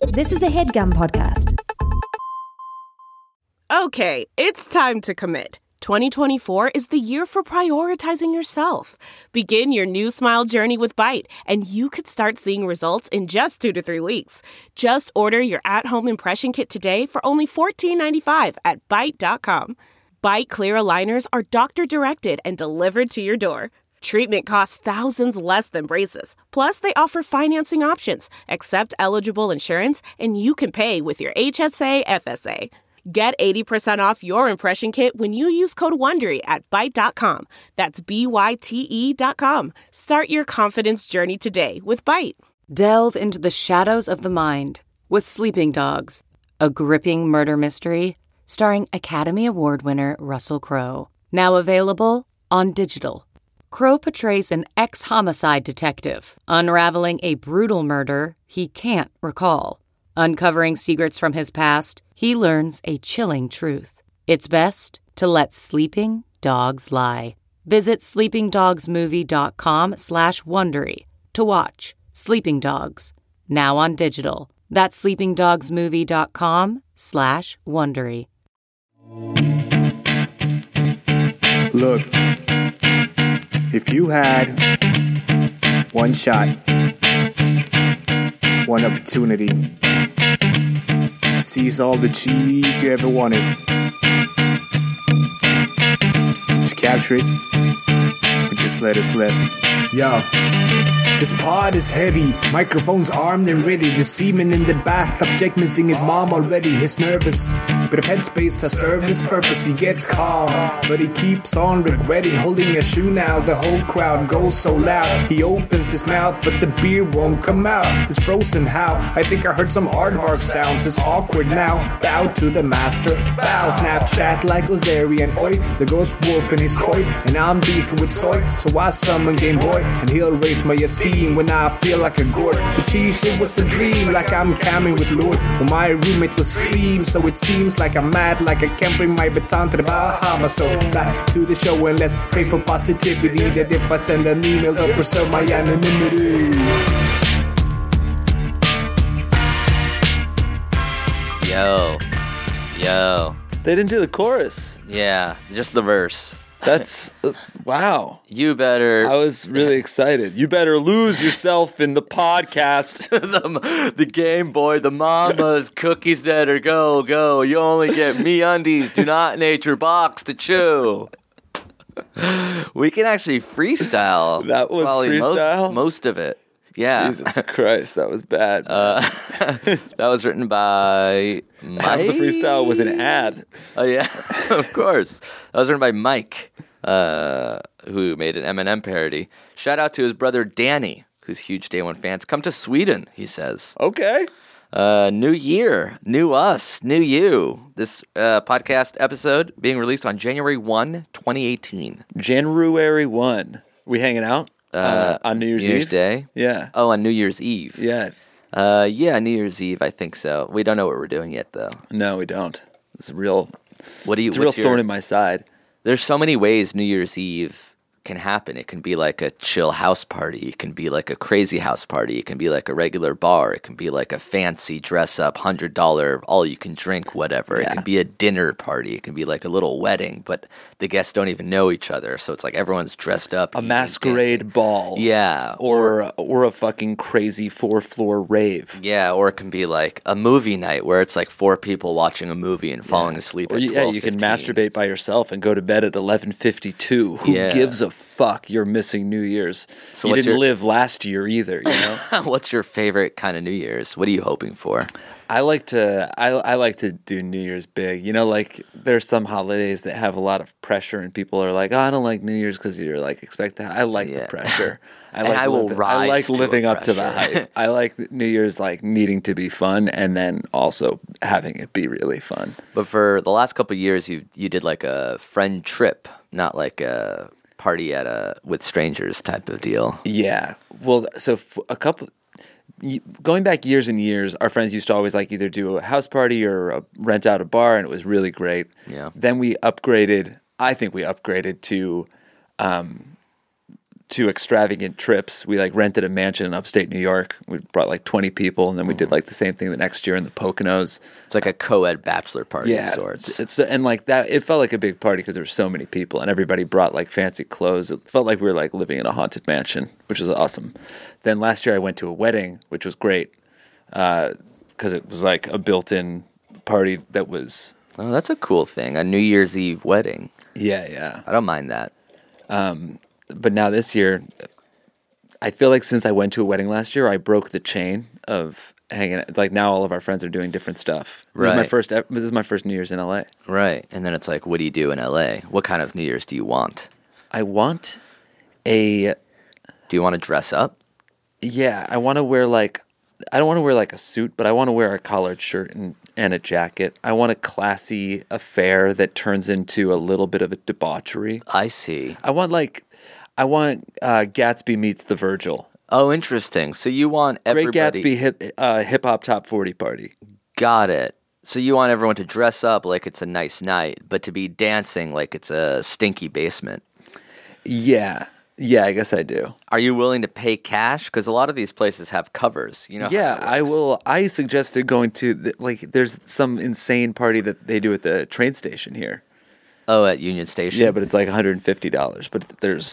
This is a HeadGum podcast. Okay, it's time to commit. 2024 is the year for prioritizing yourself. Begin your new smile journey with Byte, and you could start seeing results in just 2 to 3 weeks. Just order your at-home impression kit today for only $14.95 at Byte.com. Byte Clear aligners are doctor-directed and delivered to your door. Treatment costs thousands less than braces. Plus, they offer financing options, accept eligible insurance, and you can pay with your HSA FSA. Get 80% off your impression kit when you use code WONDERY at Byte.com. That's BYTE.com. Start your confidence journey today with Byte. Delve into the shadows of the mind with Sleeping Dogs, a gripping murder mystery starring Academy Award winner Russell Crowe. Now available on digital. Crowe portrays an ex-homicide detective unraveling a brutal murder he can't recall. Uncovering secrets from his past, he learns a chilling truth. It's best to let sleeping dogs lie. Visit sleepingdogsmovie.com/Wondery to watch Sleeping Dogs, now on digital. That's sleepingdogsmovie.com/Wondery. Look, if you had one shot, one opportunity to seize all the cheese you ever wanted, to capture it, or just let it slip. Yo, this pod is heavy, microphones armed and ready. The semen in the bathtub, Jake missing his mom already. He's nervous, but if headspace has served his purpose, he gets calm, but he keeps on regretting. Holding a shoe now, the whole crowd goes so loud. He opens his mouth, but the beer won't come out. It's frozen how? I think I heard some aardvark sounds. It's awkward now, bow to the master. Bow, Snapchat like Ozarian. Oi, the ghost wolf in his koi, and I'm beefing with soy. So I summon Game Boy, and he'll raise my esteem when I feel like a gourd. The cheese shit was a dream, like I'm camming with Lord. Well, my roommate was clean, so it seems like I'm mad, like I can't bring my baton to the Bahamas. So back to the show and let's pray for positivity, that if I send an email they'll preserve my anonymity. Yo. They didn't do the chorus. Yeah, just the verse. That's wow. You better. I was really excited. You better lose yourself in the podcast. the Game Boy, the Mama's cookies that are go. You only get me undies. Do not nature box to chew. We can actually freestyle. That was freestyle? Most of it. Yeah. Jesus Christ, that was bad. That was written by Mike. Half the freestyle was an ad. Oh, yeah, of course. That was written by Mike, who made an Eminem parody. Shout out to his brother Danny, who's huge Day One fans. Come to Sweden, he says. Okay. New year, new us, new you. This podcast episode being released on January 1, 2018. January 1. We hanging out? On New Year's Eve? Day? Yeah. Oh, on New Year's Eve. Yeah. Yeah, New Year's Eve, I think so. We don't know what we're doing yet, though. No, we don't. It's a real What's thorn in my side. There's so many ways New Year's Eve can happen. It can be like a chill house party. It can be like a crazy house party. It can be like a regular bar. It can be like a fancy dress-up, $100, all-you-can-drink, whatever. Yeah. It can be a dinner party. It can be like a little wedding, but the guests don't even know each other, so it's like everyone's dressed up. A masquerade ball. Yeah. Or a fucking crazy 4-floor rave. Yeah, or it can be like a movie night where it's like 4 people watching a movie and falling asleep at 12:15. Yeah, you can masturbate by yourself and go to bed at 11:52. Who gives a fuck? You're missing New Year's. So you didn't live last year either, you know? What's your favorite kind of New Year's? What are you hoping for? I like to do New Year's big. You know, like there's some holidays that have a lot of pressure, and people are like, "Oh, I don't like New Year's because you're like expect that." I like the pressure. I like living up to the hype. I like New Year's like needing to be fun, and then also having it be really fun. But for the last couple of years, you did like a friend trip, not like a party with strangers type of deal. Yeah. Well, so going back years and years, our friends used to always like either do a house party or rent out a bar, and it was really great. Yeah. Then we upgraded. I think we upgraded to two extravagant trips. We like rented a mansion in upstate New York. We brought like 20 people, and then we did like the same thing the next year in the Poconos. It's like a co-ed bachelor party of sorts. It's and like that. It felt like a big party because there were so many people, and everybody brought like fancy clothes. It felt like we were like living in a haunted mansion, which was awesome. Then last year I went to a wedding, which was great because it was like a built-in party that was. Oh, that's a cool thing. A New Year's Eve wedding. Yeah. I don't mind that. But now this year, I feel like since I went to a wedding last year, I broke the chain of hanging. Like now, all of our friends are doing different stuff. Right. This is my first New Year's in LA. Right, and then it's like, what do you do in LA? What kind of New Year's do you want? I want a. Do you want to dress up? Yeah, I want to wear like. I don't want to wear like a suit, but I want to wear a collared shirt and a jacket. I want a classy affair that turns into a little bit of a debauchery. I see. I want Gatsby meets the Virgil. Oh, interesting. So you want everybody... Great Gatsby hip hop top 40 party. Got it. So you want everyone to dress up like it's a nice night, but to be dancing like it's a stinky basement. Yeah, I guess I do. Are you willing to pay cash? Because a lot of these places have covers. You know. Yeah, I will. I suggested going to there's some insane party that they do at the train station here. Oh, at Union Station. Yeah, but it's like $150. But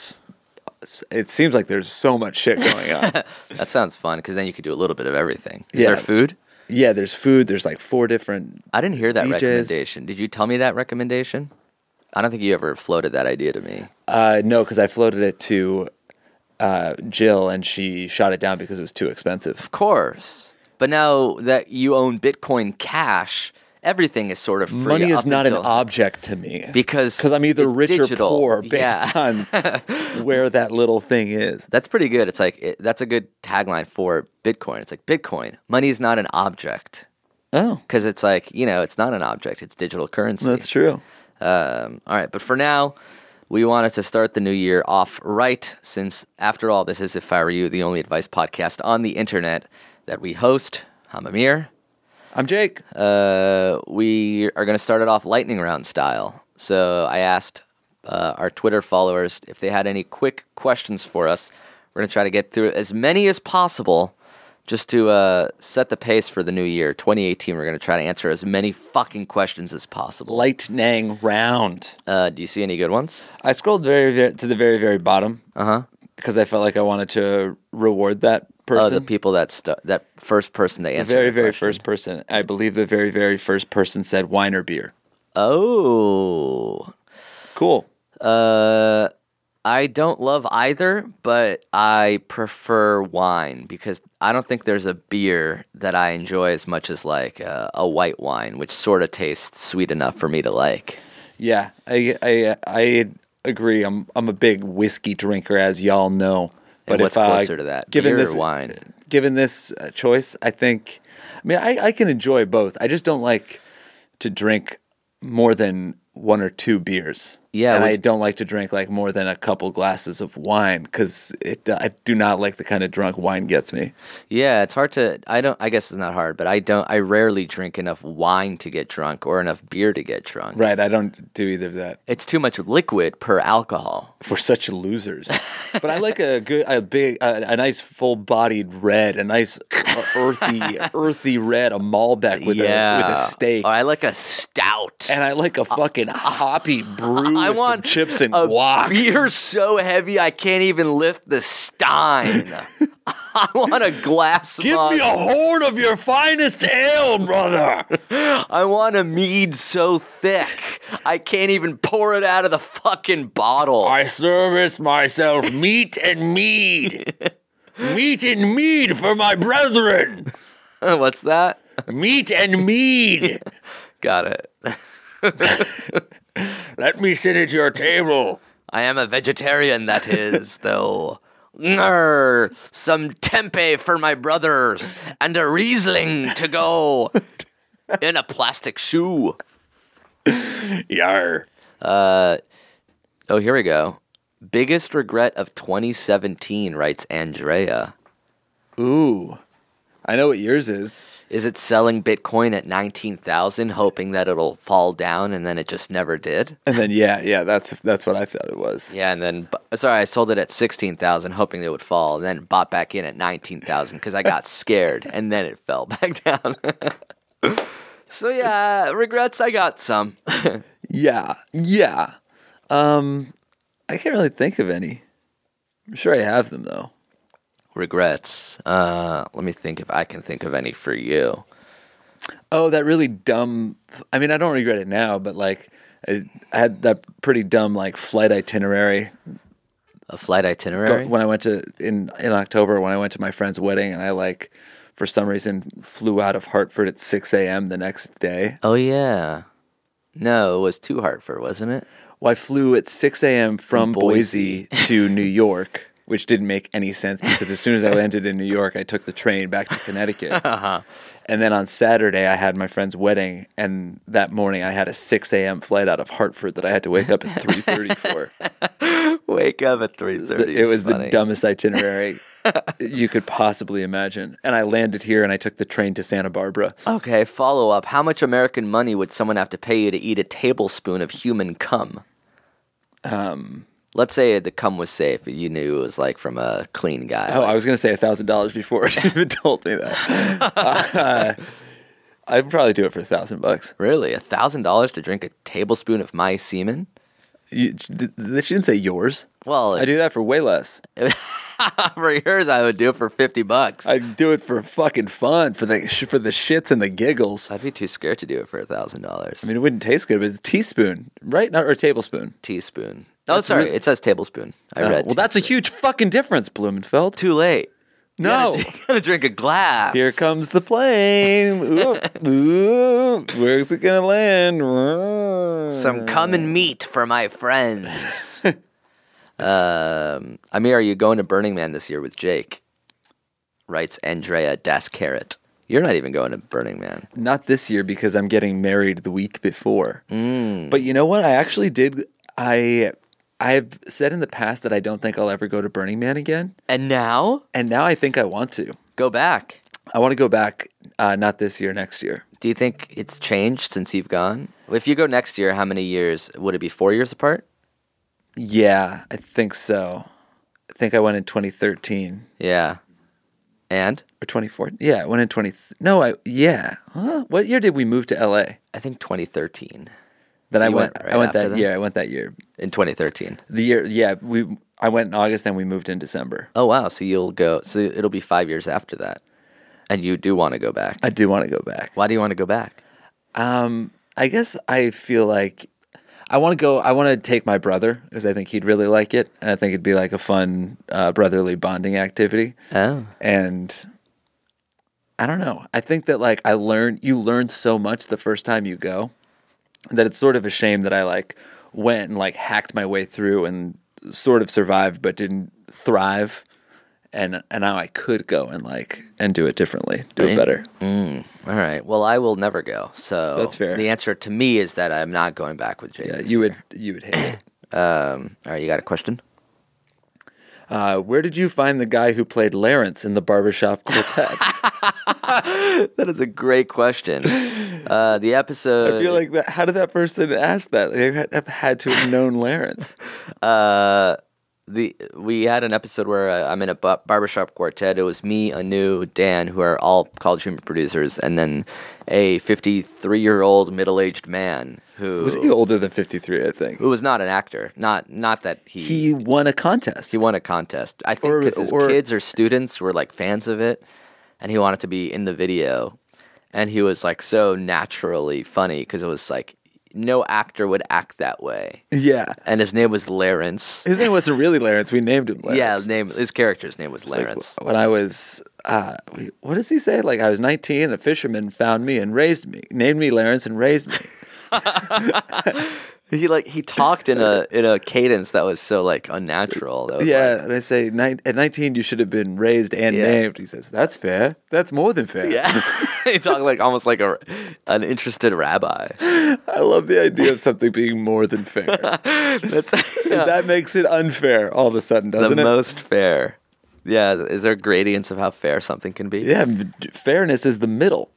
it seems like there's so much shit going on. That sounds fun because then you could do a little bit of everything. Is there food? Yeah, there's food. There's like 4 different. I didn't hear that DJs. recommendation. Did you tell me that recommendation? I don't think you ever floated that idea to me. No, because I floated it to Jill, and she shot it down because it was too expensive. Of course. But now that you own Bitcoin Cash, everything is sort of free. Money is not an object to me. Because I'm either rich digital. or poor based on where that little thing is. That's pretty good. It's like that's a good tagline for Bitcoin. It's like Bitcoin. Money is not an object. Oh. Because it's like, it's not an object. It's digital currency. That's true. All right. But for now, we wanted to start the new year off right, since after all, this is If I Were You, the only advice podcast on the internet that we host. I'm Amir. I'm Jake. We are going to start it off lightning round style. So I asked our Twitter followers if they had any quick questions for us. We're going to try to get through as many as possible just to set the pace for the new year. 2018, we're going to try to answer as many fucking questions as possible. Lightning round. Do you see any good ones? I scrolled to the very, very bottom. Because I felt like I wanted to reward that person. Oh, the people that first person they answered. The very, very first person. I believe the very, very first person said wine or beer. Oh. Cool. I don't love either, but I prefer wine because I don't think there's a beer that I enjoy as much as like a white wine, which sort of tastes sweet enough for me to like. Yeah, I agree. I'm a big whiskey drinker, as y'all know. But what's closer to that, beer or wine? Given this choice, I think. I mean, I can enjoy both. I just don't like to drink more than 1 or 2 beers. Yeah, and I don't like to drink like more than a couple glasses of wine because I do not like the kind of drunk wine gets me. Yeah, it's hard to. I guess it's not hard, but I rarely drink enough wine to get drunk or enough beer to get drunk. Right, I don't do either of that. It's too much liquid per alcohol. We're such losers. But I like a nice full-bodied red, a nice earthy red, a Malbec with a steak. Oh, I like a stout, and I like a fucking hoppy brew. I want some chips and guac. Beer so heavy I can't even lift the stein. I want a glass. Give me a horn of your finest ale, brother. I want a mead so thick I can't even pour it out of the fucking bottle. I service myself meat and mead. Meat and mead for my brethren. What's that? Meat and mead. Got it. Let me sit at your table. I am a vegetarian, that is, though. Ngrr, some tempeh for my brothers, and a Riesling to go in a plastic shoe. Yar. Oh, here we go. Biggest regret of 2017, writes Andrea. Ooh. I know what yours is. Is it selling Bitcoin at 19,000, hoping that it'll fall down, and then it just never did? And then that's what I thought it was. Yeah, and then I sold it at 16,000, hoping it would fall, and then bought back in at 19,000 because I got scared, and then it fell back down. So yeah, regrets. I got some. Yeah. I can't really think of any. I'm sure I have them though. Regrets. Let me think if I can think of any for you. Oh, that really dumb. I mean, I don't regret it now, but like, I had that pretty dumb like flight itinerary. A flight itinerary? When I went to in October, when I went to my friend's wedding, and I like for some reason flew out of Hartford at 6 a.m. the next day. Oh yeah. No, it was to Hartford, wasn't it? Well, I flew at 6 a.m. from Boise to New York, which didn't make any sense because as soon as I landed in New York, I took the train back to Connecticut. Uh-huh. And then on Saturday, I had my friend's wedding, and that morning I had a 6 a.m. flight out of Hartford that I had to wake up at 3:30 for. Wake up at 3:30. It was the dumbest itinerary you could possibly imagine. And I landed here, and I took the train to Santa Barbara. Okay, follow up. How much American money would someone have to pay you to eat a tablespoon of human cum? Let's say the cum was safe. You knew it was like from a clean guy. Oh, I was going to say $1,000 before you even told me that. I'd probably do it for $1,000. Really? $1,000 to drink a tablespoon of my semen? She didn't say yours. Well, I do that for way less. For yours, I would do it for $50. I'd do it for fucking fun, for the shits and the giggles. I'd be too scared to do it for $1,000. I mean, it wouldn't taste good, but it's a teaspoon, right? Not or a tablespoon. Teaspoon. Oh, sorry, it says tablespoon. I read. Well, that's a huge fucking difference, Blumenfeld. Too late. No. You gotta drink a glass. Here comes the plane. Ooh, where's it gonna land? Some cum and meat for my friends. Amir, are you going to Burning Man this year with Jake? Writes Andrea Dascarrot. You're not even going to Burning Man. Not this year because I'm getting married the week before. But you know what? I actually did. I've said in the past that I don't think I'll ever go to Burning Man again. And now? And now I think I want to. Go back. I want to go back, not this year, next year. Do you think it's changed since you've gone? If you go next year, how many years? Would it be 4 years apart? Yeah, I think so. I think I went in 2013. Yeah. And? Or 2014. Yeah, I went in yeah. Huh? What year did we move to LA? I think 2013. Then so I went that year. I went that year. In 2013. The year, yeah. I went in August and we moved in December. Oh, wow. So you'll go, so it'll be 5 years after that. And you do want to go back. I do want to go back. Why do you want to go back? I guess I feel like I want to take my brother because I think he'd really like it. And I think it'd be like a fun brotherly bonding activity. Oh. And I don't know. I think that like you learn so much the first time you go that it's sort of a shame that I like went and like hacked my way through and sort of survived but didn't thrive. And now I could go and do it differently, it better. All right. Well, I will never go. So that's fair. The answer to me is that I'm not going back with Jake. Yeah, you would hate it. All right, you got a question? Where did you find the guy who played Lawrence in the Barbershop Quartet? That is a great question. The episode. I feel like that. How did that person ask that? They had to have known Lawrence. We had an episode where I'm in a barbershop quartet. It was me, Anu, Dan, who are all College Humor producers, and then a 53-year-old middle-aged man who was he older than 53? I think who was not an actor. Not that he won a contest. He won a contest. I think because his kids or students were like fans of it, and he wanted to be in the video. And he was like so naturally funny because it was like. No actor would act that way. Yeah. And his name was Lawrence. His name wasn't really Lawrence. We named him Lawrence. Yeah, his character's name was Lawrence. Like when I was, what does he say? Like I was 19, a fisherman found me and raised me, named me Lawrence and raised me. He talked in a cadence that was so like unnatural. That was and I say at 19 you should have been raised and named. He says that's fair. That's more than fair. Yeah, he talked like almost like an interested rabbi. I love the idea of something being more than fair. That makes it unfair all of a sudden, doesn't it? The most fair. Yeah, is there gradients of how fair something can be? Yeah, fairness is the middle.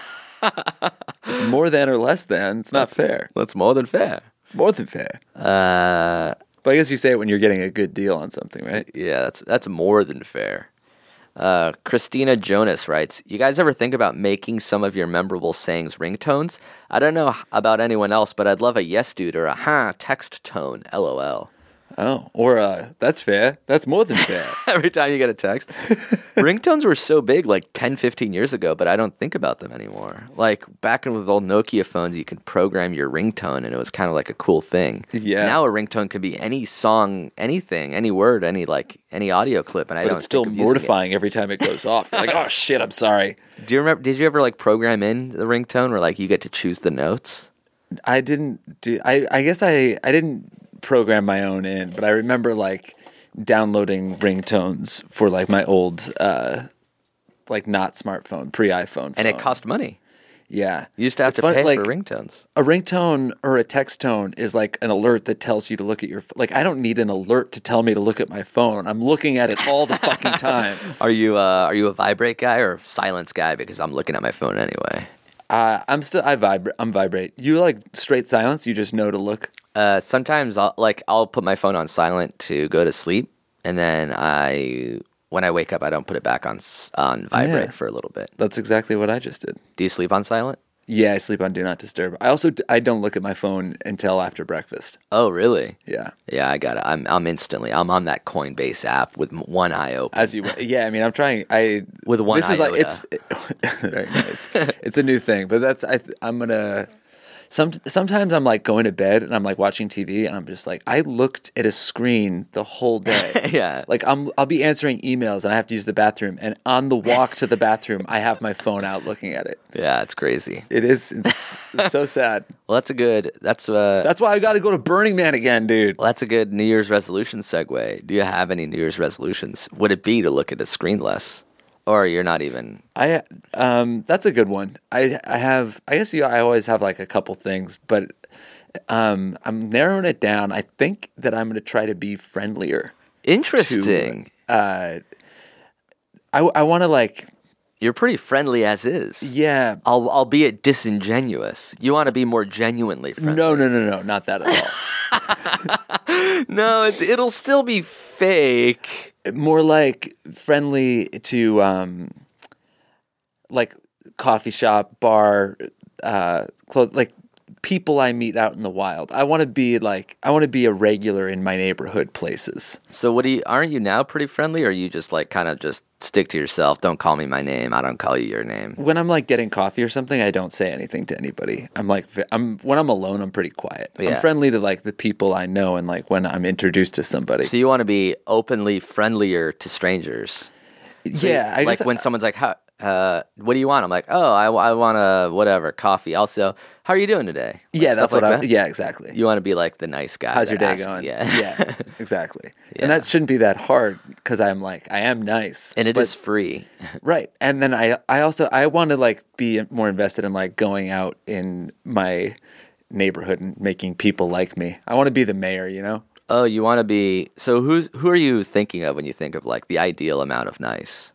It's more than or less than. It's not fair. That's more than fair. More than fair. But I guess you say it when you're getting a good deal on something, right? Yeah, that's more than fair. Christina Jonas writes, you guys ever think about making some of your memorable sayings ringtones? I don't know about anyone else, but I'd love a yes dude or a text tone, LOL. Oh, or that's fair. That's more than fair. Every time you get a text. Ringtones were so big like 10, 15 years ago, but I don't think about them anymore. Like back in with old Nokia phones, you could program your ringtone and it was kind of like a cool thing. Yeah. Now a ringtone could be any song, anything, any word, any audio clip, and I don't. But it's still mortifying every time it goes off. You're like, oh shit, I'm sorry. Do you remember? Did you ever like program in the ringtone where like you get to choose the notes? I didn't do. I guess I didn't program my own in, but I remember like downloading ringtones for like my old like not smartphone, pre-iPhone phone. And it cost money. Yeah. You used to have to pay for ringtones. A ringtone or a text tone is like an alert that tells you to look at your like I don't need an alert to tell me to look at my phone. I'm looking at it all the fucking time. Are you a vibrate guy or a silence guy? Because I'm looking at my phone anyway. I'm vibrate. You like straight silence? You just know to look? Sometimes I'll put my phone on silent to go to sleep, and then when I wake up, I don't put it back on vibrate for a little bit. That's exactly what I just did. Do you sleep on silent? Yeah, I sleep on Do Not Disturb. I don't look at my phone until after breakfast. Oh, really? Yeah. Yeah, I got it. I'm on that Coinbase app with one eye open. I'm trying. With one eye. This is like very nice. It's a new thing, but I'm gonna. Sometimes I'm like going to bed and I'm like watching TV and I'm just like I looked at a screen the whole day. Yeah. Like I'll be answering emails and I have to use the bathroom and on the walk to the bathroom I have my phone out looking at it. Yeah, it's crazy. It is. It's so sad. Well, that's why I got to go to Burning Man again, dude. Well, that's a good New Year's resolution segue. Do you have any New Year's resolutions? Would it be to look at a screen less? Or you're not even. That's a good one. I always have like a couple things, but I'm narrowing it down. I think that I'm going to try to be friendlier. Interesting. I want to like. You're pretty friendly as is. Yeah. Albeit disingenuous. You want to be more genuinely friendly. No, not that at all. No, it'll still be fake. More like friendly to like coffee shop, bar, like people I meet out in the wild. I want to be a regular in my neighborhood places. So aren't you now pretty friendly, or are you just like kind of just stick to yourself? Don't call me my name. I don't call you your name. When I'm like getting coffee or something, I don't say anything to anybody. When I'm alone, I'm pretty quiet. Yeah. I'm friendly to like the people I know and like when I'm introduced to somebody. So you want to be openly friendlier to strangers. So yeah. Like when someone's like, what do you want? I'm like, oh, I want a whatever coffee. Also, how are you doing today? Like, yeah, that's what yeah, exactly. You want to be like the nice guy. How's your day going? Yeah, exactly. Yeah. And that shouldn't be that hard because I am nice. And it is free. Right. And then I want to like be more invested in like going out in my neighborhood and making people like me. I want to be the mayor, you know? Oh, you want to be, so who are you thinking of when you think of like the ideal amount of nice?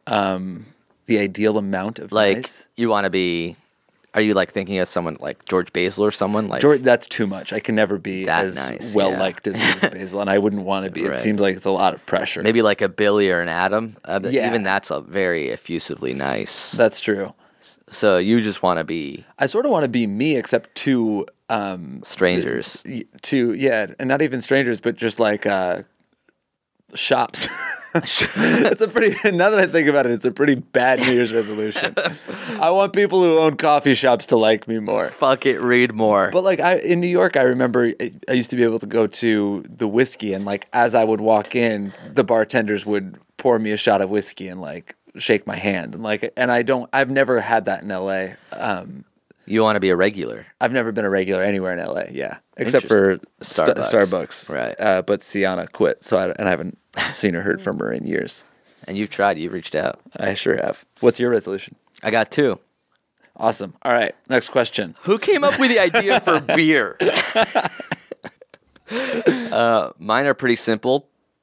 The ideal amount of like, nice? You want to be, are you like thinking of someone like George Basil or someone like? George, that's too much. I can never be that as nice, well-liked as George Basil, and I wouldn't want to be. Right. It seems like it's a lot of pressure. Maybe like a Billy or an Adam. Even that's a very effusively nice. That's true. So you just want to be... I sort of want to be me, except to... strangers. And not even strangers, but just like shops. It's a pretty... Now that I think about it, it's a pretty bad New Year's resolution. I want people who own coffee shops to like me more. Fuck it, read more. But like in New York, I remember I used to be able to go to the whiskey, and like as I would walk in, the bartenders would pour me a shot of whiskey and like shake my hand, and I've never had that in LA. You want to be a regular? I've never been a regular anywhere in LA, yeah, except for Starbucks. Right. But Sienna quit, so I haven't seen or heard from her in years. And you've tried. You've reached out. I sure have. What's your resolution? I got 2. Awesome. All right. Next question. Who came up with the idea for beer? Mine are pretty simple.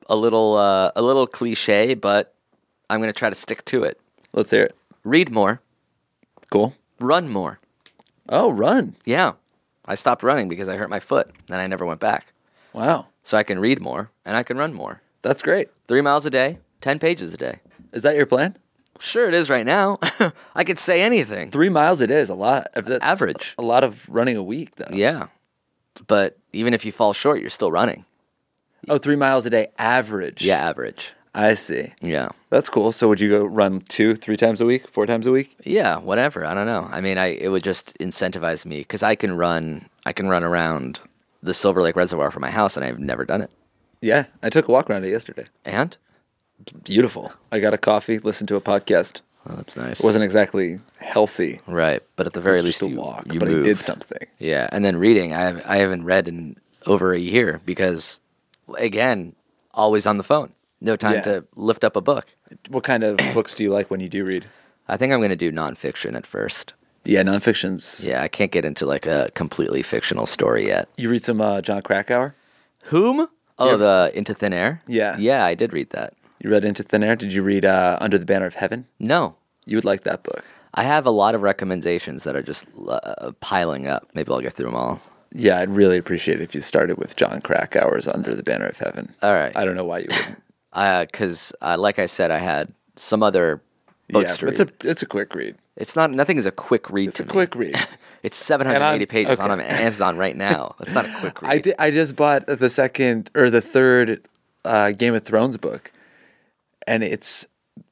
a little cliche, but I'm going to try to stick to it. Let's hear it. Read more. Cool. Run more. Oh, run. Yeah. I stopped running because I hurt my foot, and I never went back. Wow. So I can read more, and I can run more. That's great. 3 miles a day, 10 pages a day. Is that your plan? Sure, it is right now. I could say anything. 3 miles a day is a lot. That's average. A lot of running a week, though. Yeah. But even if you fall short, you're still running. Oh, 3 miles a day average. Yeah, average. I see. Yeah. That's cool. So would you go run 2, 3 times a week, 4 times a week? Yeah, whatever. I don't know. I mean, it would just incentivize me because I can run around the Silver Lake Reservoir from my house, and I've never done it. Yeah, I took a walk around it yesterday. And? Beautiful. I got a coffee, listened to a podcast. Oh, that's nice. It wasn't exactly healthy. Right, but at the very least, just a you walk, you but moved. I did something. Yeah, and then reading. I haven't read in over a year because, again, always on the phone. No time to lift up a book. What kind of books do you like when you do read? I think I'm going to do nonfiction at first. Yeah, nonfiction's... Yeah, I can't get into like a completely fictional story yet. You read some Jon Krakauer? Whom? Oh, the Into Thin Air? Yeah. Yeah, I did read that. You read Into Thin Air? Did you read Under the Banner of Heaven? No. You would like that book. I have a lot of recommendations that are just piling up. Maybe I'll get through them all. Yeah, I'd really appreciate it if you started with Jon Krakauer's Under the Banner of Heaven. All right. I don't know why you wouldn't. Because, like I said, I had some other books to read. It's a quick read. It's not. Nothing is a quick read It's to a me. quick read. It's 780 pages okay. on Amazon right now. That's not a quick read. I just bought the second or the third Game of Thrones book, and it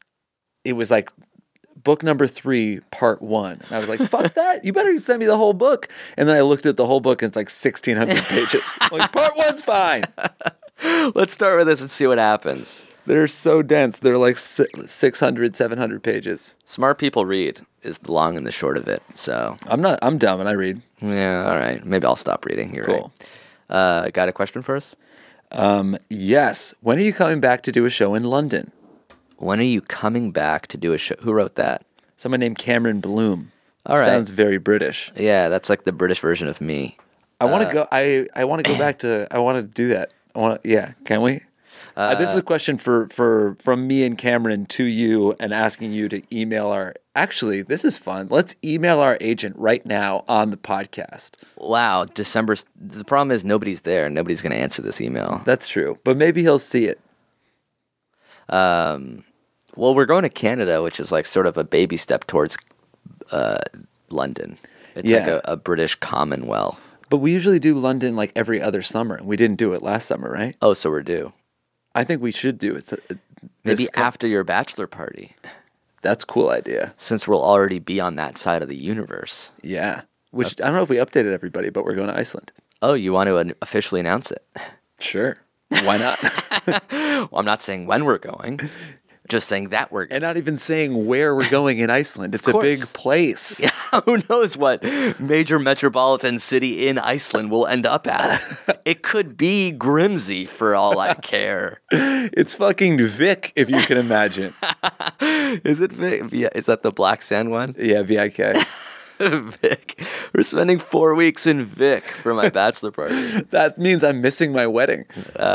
was like book number 3, part 1. And I was like, fuck that. You better send me the whole book. And then I looked at the whole book and it's like 1,600 pages. Like, part 1's fine. Let's start with this and see what happens. They're so dense. They're like 600, 700 pages. Smart people read is the long and the short of it. So I'm dumb and I read. Yeah, all right. Maybe I'll stop reading. You're cool. Right. Got a question for us? Yes. When are you coming back to do a show in London? When are you coming back to do a show? Who wrote that? Someone named Cameron Bloom. All right. Sounds very British. Yeah, that's like the British version of me. I want to go. I want to go back to. I want to do that. Yeah. Can we? This is a question from me and Cameron to you, and asking you to email our. Actually, this is fun. Let's email our agent right now on the podcast. Wow, December. The problem is nobody's there. Nobody's going to answer this email. That's true, but maybe he'll see it. Well, we're going to Canada, which is like sort of a baby step towards London. It's like a British Commonwealth. But we usually do London like every other summer. We didn't do it last summer, right? Oh, so we're due. I think we should do it. Maybe after your bachelor party. That's a cool idea. Since we'll already be on that side of the universe. Yeah. Which I don't know if we updated everybody, but we're going to Iceland. Oh, you want to officially announce it? Sure. Why not? Well, I'm not saying when we're going. Just saying that we're going. And not even saying where we're going in Iceland. It's a big place. Yeah, who knows what major metropolitan city in Iceland will end up at. It could be Grimsey for all I care. It's fucking Vik, if you can imagine. Is it Vik? Yeah, is that the Black Sand one? Yeah, VIK. Vik. We're spending 4 weeks in Vik for my bachelor party. That means I'm missing my wedding.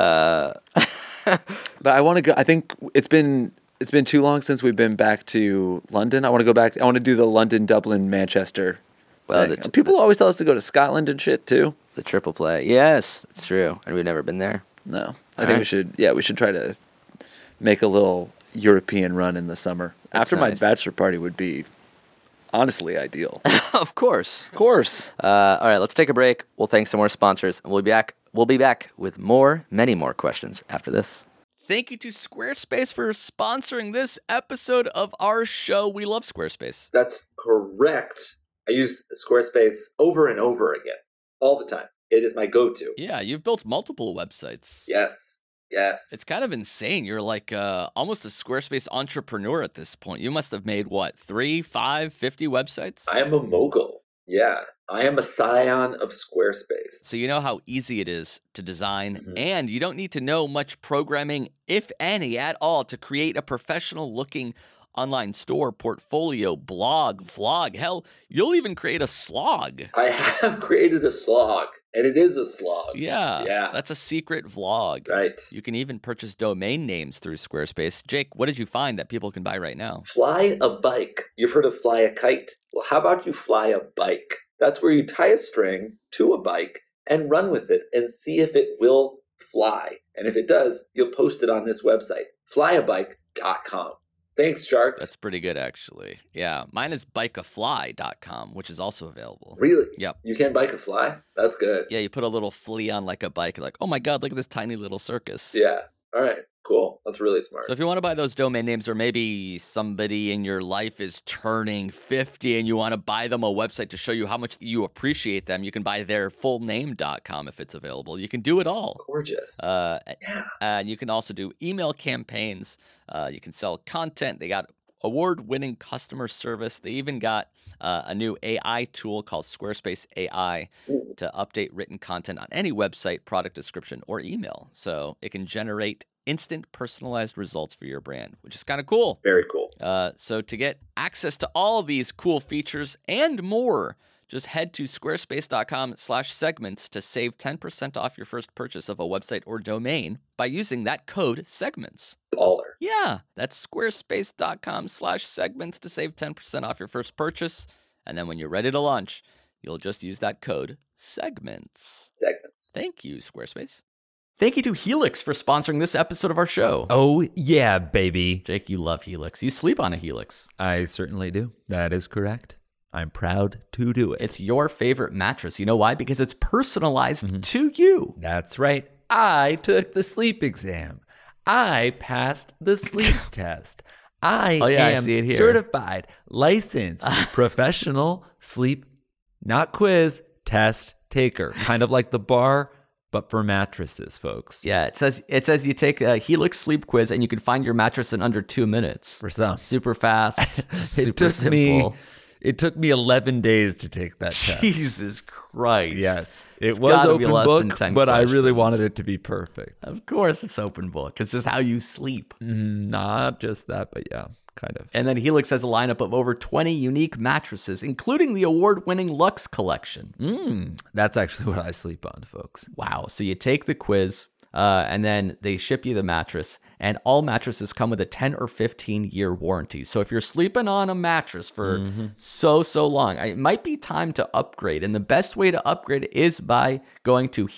But I want to go. I think it's been too long since we've been back to London. I want to go back. I want to do the London, Dublin, Manchester. Well, people always tell us to go to Scotland and shit too. The triple play. Yes, it's true. And we've never been there. No, I think we should. Yeah, we should try to make a little European run in the summer. After my bachelor party would be honestly ideal. Of course. Of course. All right, let's take a break. We'll thank some more sponsors, and we'll be back. We'll be back with many more questions after this. Thank you to Squarespace for sponsoring this episode of our show. We love Squarespace. That's correct. I use Squarespace over and over again, all the time. It is my go-to. Yeah, you've built multiple websites. Yes. It's kind of insane. You're like almost a Squarespace entrepreneur at this point. You must have made, 3, 5, 50 websites? I am a mogul. Yeah. I am a scion of Squarespace. So you know how easy it is to design, and you don't need to know much programming, if any, at all, to create a professional-looking online store, portfolio, blog, vlog. Hell, you'll even create a slog. I have created a slog, and it is a slog. Yeah. That's a secret vlog. Right. You can even purchase domain names through Squarespace. Jake, what did you find that people can buy right now? Fly a bike. You've heard of fly a kite? Well, how about you fly a bike? That's where you tie a string to a bike and run with it and see if it will fly. And if it does, you'll post it on this website, flyabike.com. Thanks, Sharks. That's pretty good, actually. Yeah, mine is bikeafly.com, which is also available. Really? Yep. You can bike a fly? That's good. Yeah, you put a little flea on like a bike. You're like, oh my God, look at this tiny little circus. Yeah. All right. Cool. That's really smart. So if you want to buy those domain names, or maybe somebody in your life is turning 50 and you want to buy them a website to show you how much you appreciate them, you can buy their fullname.com if it's available. You can do it all. Gorgeous. And you can also do email campaigns. You can sell content. They got award-winning customer service. They even got a new AI tool called Squarespace AI to update written content on any website, product description, or email. So it can generate instant personalized results for your brand, which is kind of cool. Very cool. So to get access to all these cool features and more, just head to squarespace.com/segments to save 10% off your first purchase of a website or domain by using that code segments. Baller. Yeah, that's squarespace.com/segments to save 10% off your first purchase. And then when you're ready to launch, you'll just use that code segments. Thank you, Squarespace. Thank you to Helix for sponsoring this episode of our show. Oh, yeah, baby. Jake, you love Helix. You sleep on a Helix. I certainly do. That is correct. I'm proud to do it. It's your favorite mattress. You know why? Because it's personalized to you. That's right. I took the sleep exam. I passed the sleep test. I am certified, licensed, professional sleep, not quiz, test taker. Kind of like the bar, but for mattresses, folks. Yeah, it says you take a Helix sleep quiz and you can find your mattress in under 2 minutes. For some. Super fast, super simple. It took me 11 days to take that test. Jesus Christ. Yes. It was open book, but I really wanted it to be perfect. Of course it's open book. It's just how you sleep. Not just that, but yeah, kind of. And then Helix has a lineup of over 20 unique mattresses, including the award-winning Luxe collection. That's actually what I sleep on, folks. Wow. So you take the quiz, and then they ship you the mattress, and all mattresses come with a 10 or 15-year warranty. So if you're sleeping on a mattress for so long, it might be time to upgrade. And the best way to upgrade is by going to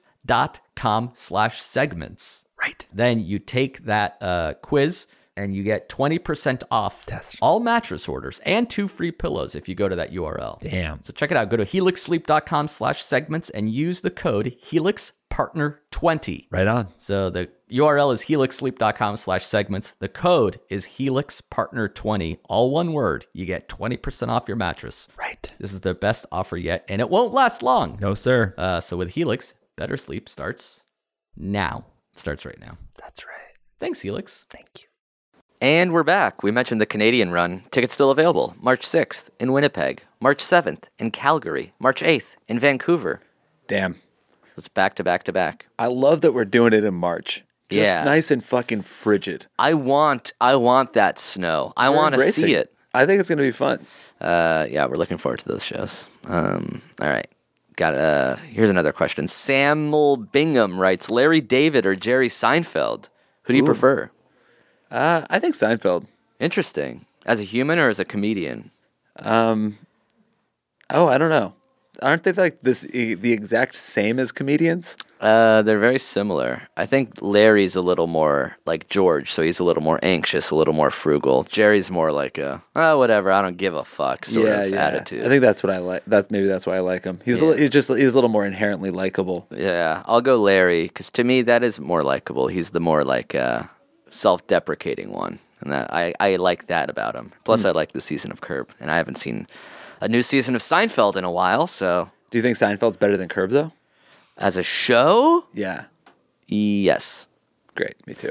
helix.com/segments. Right. Then you take that quiz, and you get 20% off all mattress orders and 2 free pillows if you go to that URL. Damn. So check it out. Go to helixsleep.com/segments and use the code HelixPartner20. Right on. So the URL is helixsleep.com/segments. The code is HelixPartner20. All one word. You get 20% off your mattress. Right. This is the best offer yet, and it won't last long. No, sir. So with Helix, better sleep starts now. It starts right now. That's right. Thanks, Helix. Thank you. And we're back. We mentioned the Canadian run. Tickets still available. March 6th in Winnipeg. March 7th in Calgary. March 8th in Vancouver. Damn. It's back to back to back. I love that we're doing it in March. Just nice and fucking frigid. I want that snow. I want to see it. I think it's going to be fun. Yeah, we're looking forward to those shows. All right. Here's another question. Samuel Bingham writes, Larry David or Jerry Seinfeld? Who do you prefer? I think Seinfeld. Interesting. As a human or as a comedian? I don't know. Aren't they like the exact same as comedians? They're very similar. I think Larry's a little more like George, so he's a little more anxious, a little more frugal. Jerry's more like whatever, I don't give a fuck sort of attitude. I think that's what I like. Maybe that's why I like him. He's a little more inherently likable. Yeah, I'll go Larry because to me that is more likable. He's the more like self-deprecating one, and that I like that about him. Plus, I like the season of Curb, and I haven't seen a new season of Seinfeld in a while. So, do you think Seinfeld's better than Curb though? As a show? Yeah. Yes. Great. Me too.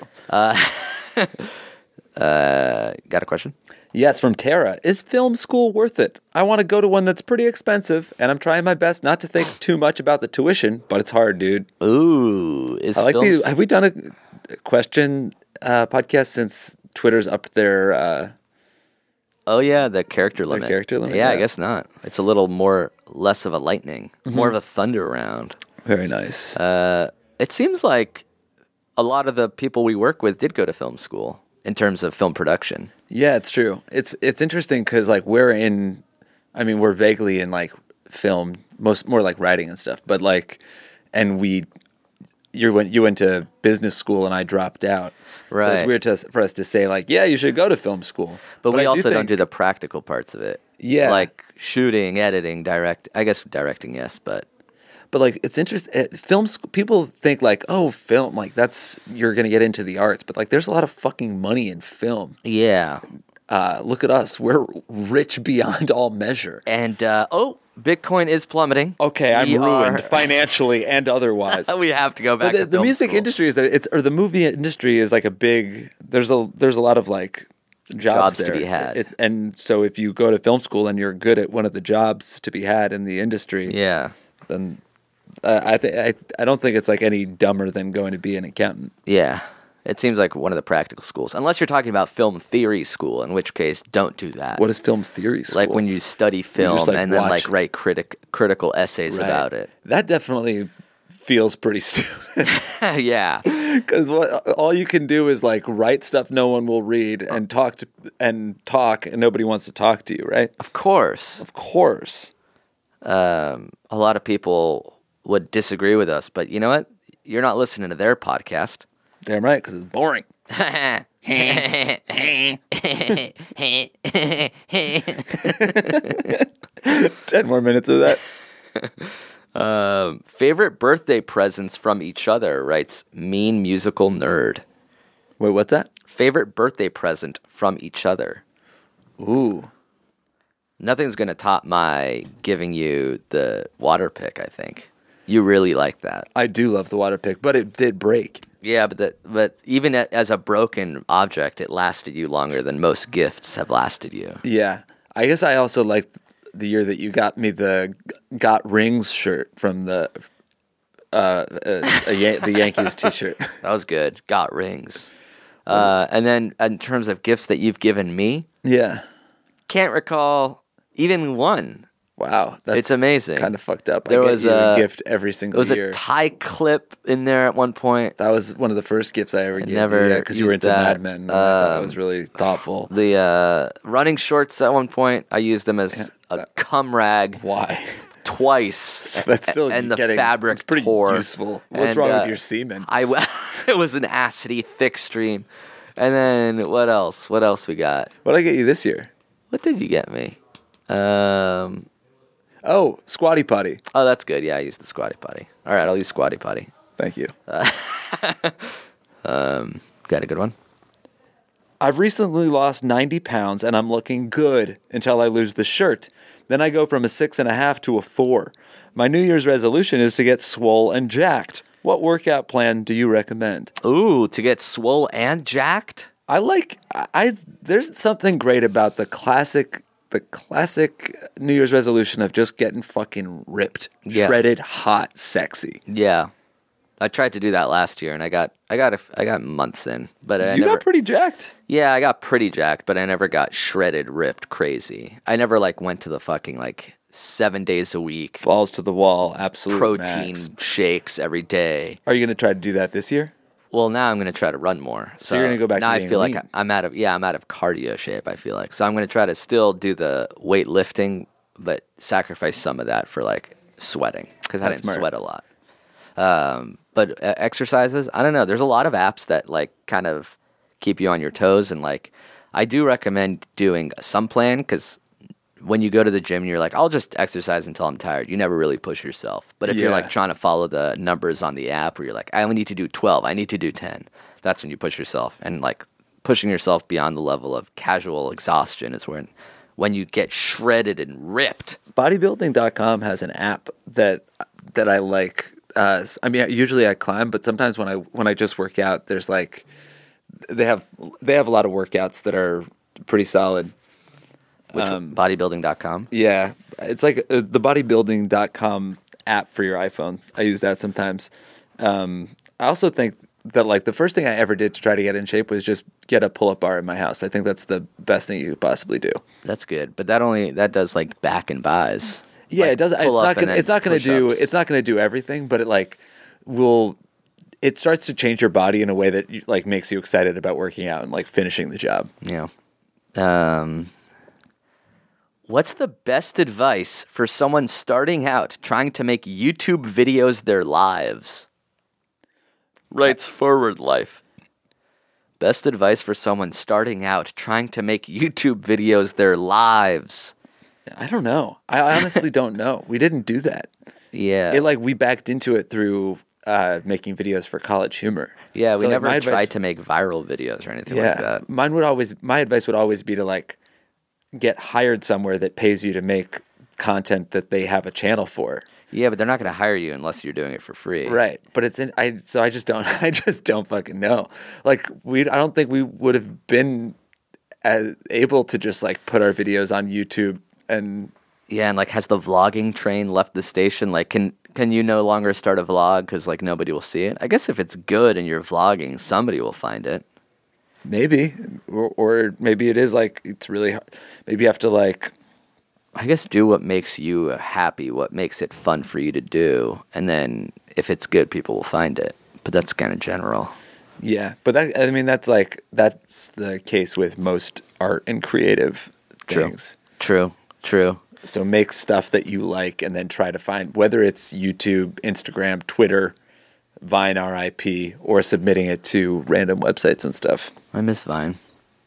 Got a question? Yes, from Tara. Is film school worth it? I want to go to one that's pretty expensive, and I'm trying my best not to think too much about the tuition, but it's hard, dude. Ooh. Have we done a question podcast since Twitter's upped their Oh yeah, the character limit. Yeah, I guess not. It's a little less of a lightning, more of a thunder round. Very nice. It seems like a lot of the people we work with did go to film school in terms of film production. Yeah, it's true. It's interesting because like we're vaguely in like film, more like writing and stuff, but like, and you went to business school and I dropped out. Right. So it's weird for us to say like, yeah, you should go to film school. But we also don't do the practical parts of it. Yeah. Like shooting, editing, I guess directing, yes, but like it's interesting. Film school, people think like, oh, film, like you're going to get into the arts, but like there's a lot of fucking money in film. Yeah. Look at us. We're rich beyond all measure. And, Bitcoin is plummeting. Okay, I'm ruined financially and otherwise. We have to go back to the music school. industry or the movie industry is like a big. There's a lot of like jobs to be had, and so if you go to film school and you're good at one of the jobs to be had in the industry, then I don't think it's like any dumber than going to be an accountant. Yeah. It seems like one of the practical schools. Unless you're talking about film theory school, in which case, don't do that. What is film theory school? Like when you study film and then like write critical essays about it. That definitely feels pretty stupid. Yeah. Because all you can do is like write stuff no one will read and talk and nobody wants to talk to you, right? Of course. A lot of people would disagree with us, but you know what? You're not listening to their podcast. Damn right, because it's boring. 10 more minutes of that. Favorite birthday presents from each other, writes Mean Musical Nerd. Wait, what's that? Favorite birthday present from each other. Ooh. Nothing's going to top my giving you the water pick, I think. You really like that. I do love the water pick, but it did break. Yeah, but even as a broken object, it lasted you longer than most gifts have lasted you. Yeah. I guess I also liked the year that you got me the Got Rings shirt from the Yankees t-shirt. That was good. Got Rings. And then in terms of gifts that you've given me, can't recall even one. Wow, it's amazing. Kind of fucked up. There was a gift every single year. There was a tie clip in there at one point. That was one of the first gifts I ever gave. Never, because you were into Mad Men. And I thought it was really thoughtful. The running shorts at one point, I used them as a cum rag. Why? Twice. So that's still and the fabric pretty tore. Useful. What's wrong with your semen? It was an acidy thick stream. And then what else? What else we got? What did I get you this year? What did you get me? Oh, Squatty Potty. Oh, that's good. Yeah, I used the Squatty Potty. All right, I'll use Squatty Potty. Thank you. Got a good one? I've recently lost 90 pounds and I'm looking good until I lose the shirt. Then I go from a 6.5 to a 4. My New Year's resolution is to get swole and jacked. What workout plan do you recommend? Ooh, to get swole and jacked? There's something great about the classic New Year's resolution of just getting fucking ripped, shredded, hot, sexy. Yeah, I tried to do that last year, and I got months in, but I got pretty jacked. Yeah, I got pretty jacked, but I never got shredded, ripped, crazy. I never went to the fucking 7 days a week, balls to the wall, absolute protein max. Shakes every day. Are you going to try to do that this year? Well, now I'm going to try to run more. So you're going to go back now to being I feel lean. like I'm out of cardio shape, I feel like. So I'm going to try to still do the weightlifting, but sacrifice some of that for sweating, because I didn't sweat a lot. But exercises, I don't know. There's a lot of apps that kind of keep you on your toes, and I do recommend doing some plan, because when you go to the gym and you're I'll just exercise until I'm tired, you never really push yourself. But if you're trying to follow the numbers on the app where you're I only need to do 12, I need to do 10, that's when you push yourself. And pushing yourself beyond the level of casual exhaustion is when you get shredded and ripped. Bodybuilding.com has an app that I like. Usually I climb, but sometimes when I just work out, there's they have a lot of workouts that are pretty solid. Bodybuilding.com? Yeah. It's the bodybuilding.com app for your iPhone. I use that sometimes. I also think that like the first thing I ever did to try to get in shape was just get a pull-up bar in my house. I think that's the best thing you could possibly do. That's good, but that does like back and buys. Yeah, like it does. It's not going to do everything, but it like will. It starts to change your body in a way that like makes you excited about working out and like finishing the job. Yeah. What's the best advice for someone starting out trying to make YouTube videos their lives? Writes Forward Life. Best advice for someone starting out trying to make YouTube videos their lives. I don't know. I honestly don't know. We didn't do that. Yeah. We backed into it through making videos for College Humor. Yeah, we never tried to make viral videos or anything like that. My advice would always be to like get hired somewhere that pays you to make content that they have a channel for. Yeah, but they're not going to hire you unless you're doing it for free. Right. But I just don't fucking know. Like I don't think we would have been able to just like put our videos on YouTube and like has the vlogging train left the station? Like can you no longer start a vlog because like nobody will see it? I guess if it's good and you're vlogging, somebody will find it. Maybe, or maybe it is like it's really hard. Maybe you have to like, I guess, do what makes you happy, what makes it fun for you to do, and then if it's good, people will find it. But that's kind of general. Yeah, but that's the case with most art and creative things. True. So make stuff that you like, and then try to find whether it's YouTube, Instagram, Twitter, Vine RIP, or submitting it to random websites and stuff. I miss Vine.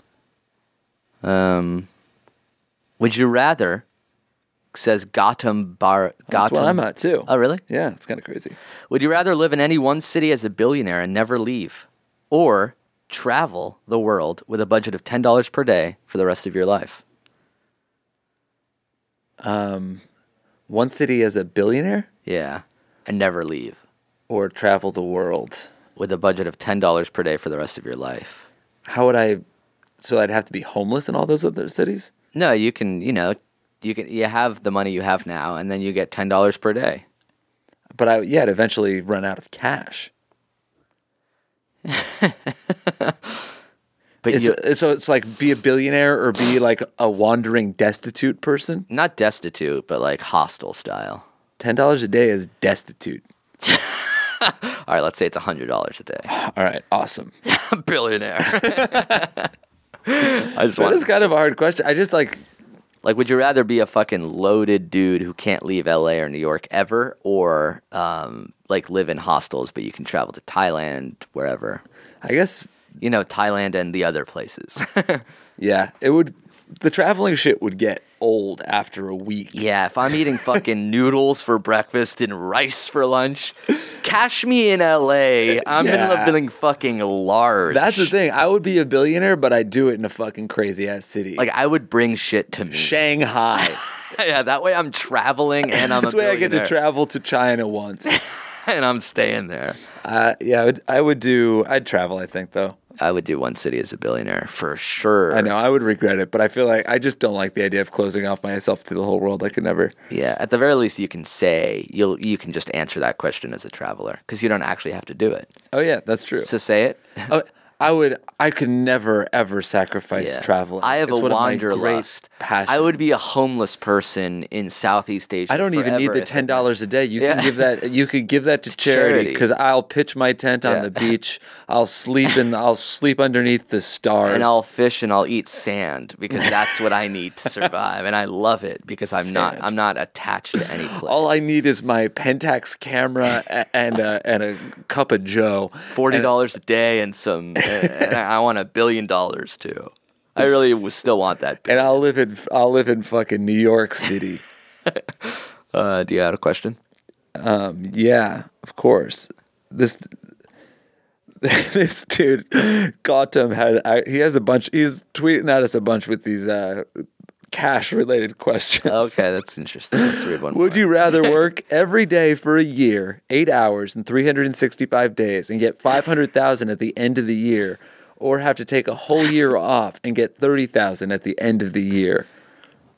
Would you rather, says Gotham Bar... That's what I'm at too. Oh, really? Yeah, it's kind of crazy. Would you rather live in any one city as a billionaire and never leave, or travel the world with a budget of $10 per day for the rest of your life? One city as a billionaire? Yeah, and never leave. Or travel the world. With a budget of $10 per day for the rest of your life. How would I... So I'd have to be homeless in all those other cities? No, you have the money you have now, and then you get $10 per day. But I'd eventually run out of cash. So it's like be a billionaire or be like a wandering destitute person? Not destitute, but like hostel style. $10 a day is destitute. All right, let's say it's $100 a day. All right, awesome. Billionaire. That is kind of a hard question. I just like, would you rather be a fucking loaded dude who can't leave LA or New York ever, or like live in hostels but you can travel to Thailand, wherever? I guess Thailand and the other places. Yeah, it would. The traveling shit would get old after a week. Yeah, if I'm eating fucking noodles for breakfast and rice for lunch, cash me in LA. I'm gonna end up feeling fucking large. That's the thing. I would be a billionaire, but I'd do it in a fucking crazy ass city. Like I would bring shit to me. Shanghai. Yeah, that way I'm traveling and I'm a billionaire. That's way I get to travel to China once. And I'm staying there. I'd travel, I think, though. I would do one city as a billionaire for sure. I know, I would regret it, but I feel like I just don't like the idea of closing off myself to the whole world. I could never. Yeah, at the very least, you can say you can just answer that question as a traveler because you don't actually have to do it. Oh yeah, that's true. So say it. I could never ever sacrifice traveling. I have a wanderlust. I would be a homeless person in Southeast Asia. I don't even need the $10 a day. You can give that. You could give that to charity because I'll pitch my tent on the beach. I'll sleep underneath the stars, and I'll fish and I'll eat sand because that's what I need to survive, and I love it because I'm not attached to any place. All I need is my Pentax camera and a cup of Joe. $40 a day and some. And I want $1 billion too. I really still want that. And I'll live in fucking New York City. Do you have a question? Yeah, of course. This dude, Gautam he's tweeting at us a bunch with these cash related questions. Okay, that's interesting. Let's read one. Would you rather work every day for a year, 8 hours and 365 days, and get $500,000 at the end of the year, or have to take a whole year off and get $30,000 at the end of the year?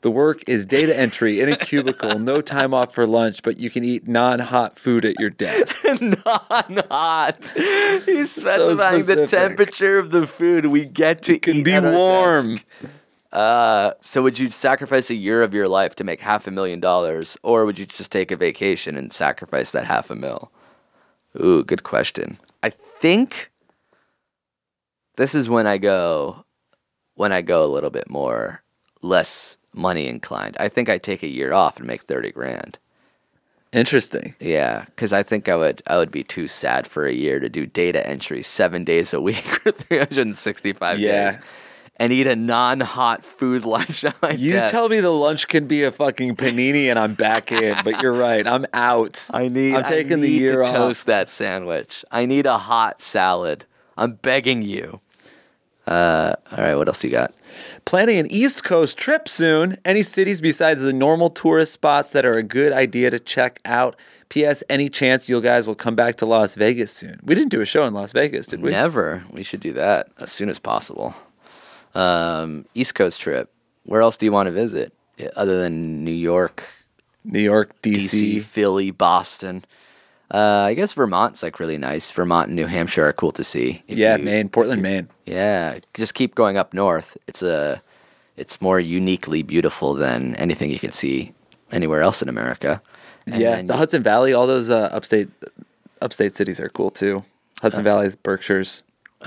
The work is data entry in a cubicle, no time off for lunch, but you can eat non-hot food at your desk. Non-hot. He's specifying the temperature of the food we get to eat. It can be warm. So would you sacrifice a year of your life to make $500,000, or would you just take a vacation and sacrifice that $500,000? Ooh, good question. I think this is when I go a little bit more less money inclined. I think I'd take a year off and make $30,000. Interesting. Yeah, because I think I would be too sad for a year to do data entry 7 days a week for 365 days. And eat a non-hot food lunch on my You desk. tell me the lunch can be a fucking panini and I'm back in, but you're right. I'm out. I'm taking the year off. I need to toast that sandwich. I need a hot salad. I'm begging you. All right, what else you got? Planning an East Coast trip soon. Any cities besides the normal tourist spots that are a good idea to check out? P.S. Any chance you guys will come back to Las Vegas soon? We didn't do a show in Las Vegas, did we? Never. We should do that as soon as possible. East Coast trip. Where else do you want to visit other than New York? New York, DC, Philly, Boston. I guess Vermont's like really nice. Vermont and New Hampshire are cool to see. Maine, Portland, Maine. Yeah, just keep going up north. It's more uniquely beautiful than anything you can see anywhere else in America. And the Hudson Valley, all those upstate cities are cool too. Hudson Valley, Berkshires.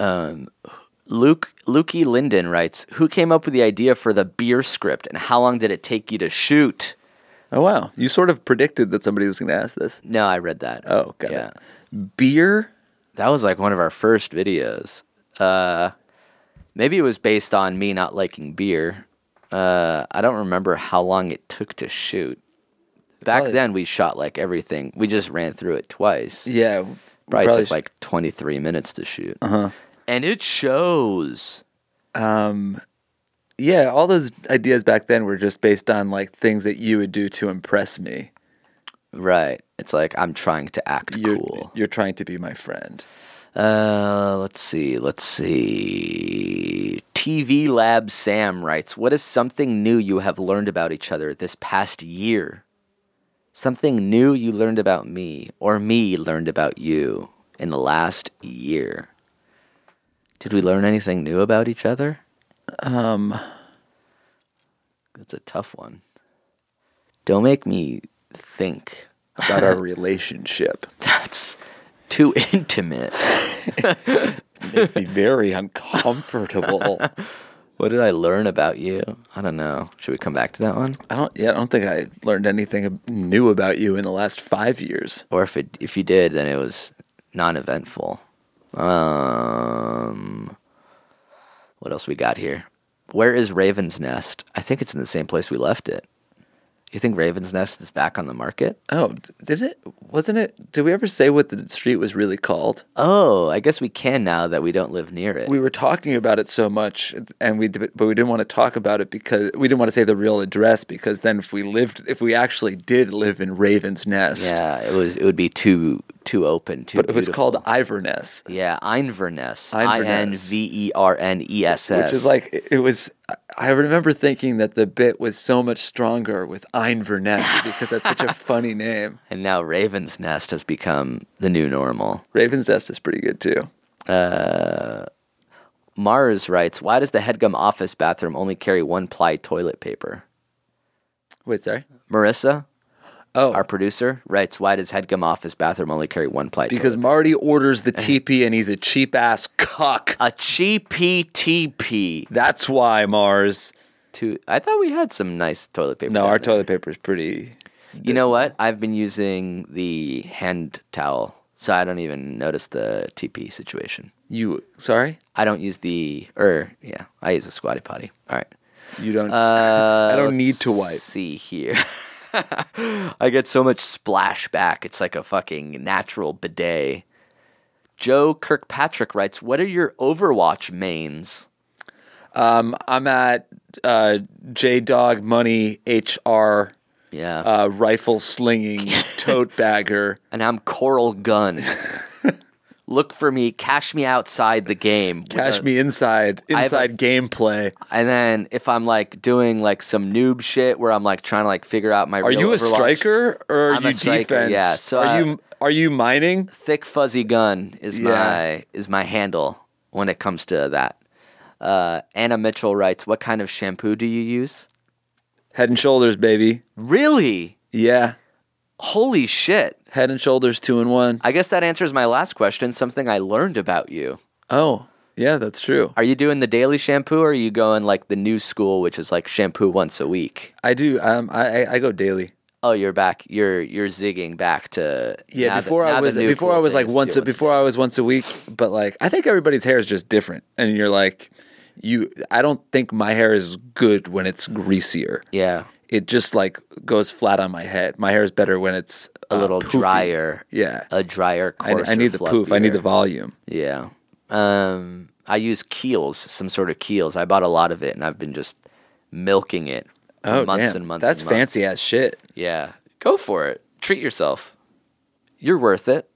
Lukey Linden writes, who came up with the idea for the beer script and how long did it take you to shoot? Oh, wow. You sort of predicted that somebody was going to ask this. No, I read that. Oh, got it. Beer? That was like one of our first videos. Maybe it was based on me not liking beer. I don't remember how long it took to shoot. Back then, we shot like everything. We just ran through it twice. Yeah. Probably took like 23 minutes to shoot. Uh-huh. And it shows. Yeah, all those ideas back then were just based on like things that you would do to impress me. Right. It's like I'm trying to act cool. You're trying to be my friend. Let's see. TV Lab Sam writes, what is something new you have learned about each other this past year? Something new you learned about me or me learned about you in the last year. Did we learn anything new about each other? That's a tough one. Don't make me think about our relationship. That's too intimate. It makes me very uncomfortable. What did I learn about you? I don't know. Should we come back to that one? I don't think I learned anything new about you in the last 5 years. Or if you did, then it was non-eventful. What else we got here? Where is Raven's Nest? I think it's in the same place we left it. You think Raven's Nest is back on the market? Oh, did it? Wasn't it? Did we ever say what the street was really called? Oh, I guess we can now that we don't live near it. We were talking about it so much, but we didn't want to talk about it because we didn't want to say the real address because then if we actually did live in Raven's Nest, yeah, it would be too open, too But it was beautiful. called Iverness. Yeah, Inverness. Inverness. Which is like, it was, I remember thinking that the bit was so much stronger with Inverness because that's such a funny name. And now Raven's Nest has become the new normal. Raven's Nest is pretty good too. Mars writes, why does the HeadGum office bathroom only carry 1-ply toilet paper? Wait, sorry? Marissa? Oh. Our producer writes, why does HeadGum office bathroom only carry 1-ply Because toilet Marty orders the TP and he's a cheap-ass cuck. A cheapy TP. That's why, Mars. I thought we had some nice toilet paper. No, our toilet paper is pretty... You know what? I've been using the hand towel, so I don't even notice the TP situation. Sorry? I don't use I use a squatty potty. All right. You don't... I don't need to wipe. Let's see here. I get so much splashback. It's like a fucking natural bidet. Joe Kirkpatrick writes, what are your Overwatch mains? I'm at J-Dog Money HR. Yeah. Rifle slinging tote bagger. And I'm Coral Gun. look for me, cash me outside the game. Cash me inside gameplay. And then if I'm like doing like some noob shit where I'm like trying to like figure out my Are you a striker or are you defense? Yeah. So are you mining? Thick fuzzy gun is my handle when it comes to that. Anna Mitchell writes, what kind of shampoo do you use? Head and Shoulders, baby. Really? Yeah. Holy shit. Head and Shoulders 2-in-1. I guess that answers my last question, something I learned about you. Oh, yeah, that's true. Are you doing the daily shampoo or are you going like the new school, which is like shampoo once a week? I do. I go daily. Oh, you're back. You're zigging back to before I was once a week, but like I think everybody's hair is just different, and you're like I don't think my hair is good when it's greasier. Yeah. It just like goes flat on my head. My hair is better when it's a little poofy. drier. Yeah. A drier, coarser, I need the poof. I need the volume. Yeah. I use Kiehl's, some sort of Kiehl's. I bought a lot of it, and I've been just milking it for months and months. That's and months. fancy ass shit. Yeah. Go for it. Treat yourself. You're worth it.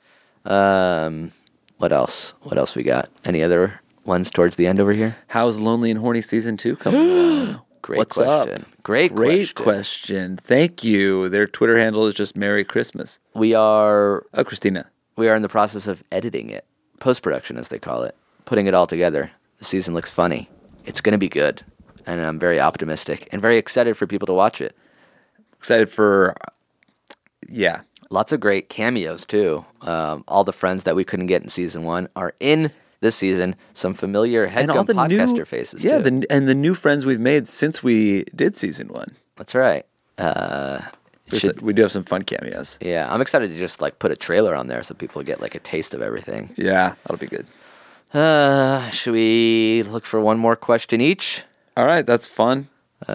What else? What else we got? Any other ones towards the end over here? How's Lonely and Horny Season 2 coming along? Great question. Great question. Thank you. Their Twitter handle is just Merry Christmas. We are... Oh, Christina. We are in the process of editing it. Post-production, as they call it. Putting it all together. The season looks funny. It's going to be good. And I'm very optimistic and very excited for people to watch it. Excited for... Yeah. Lots of great cameos, too. All the friends that we couldn't get in season 1 are in this season. Some familiar HeadGum podcaster faces, yeah, too. And the new friends we've made since we did season 1. That's right. We do have some fun cameos. Yeah, I'm excited to just like put a trailer on there so people get like a taste of everything. Yeah, that'll be good. Should we look for one more question each? All right, that's fun.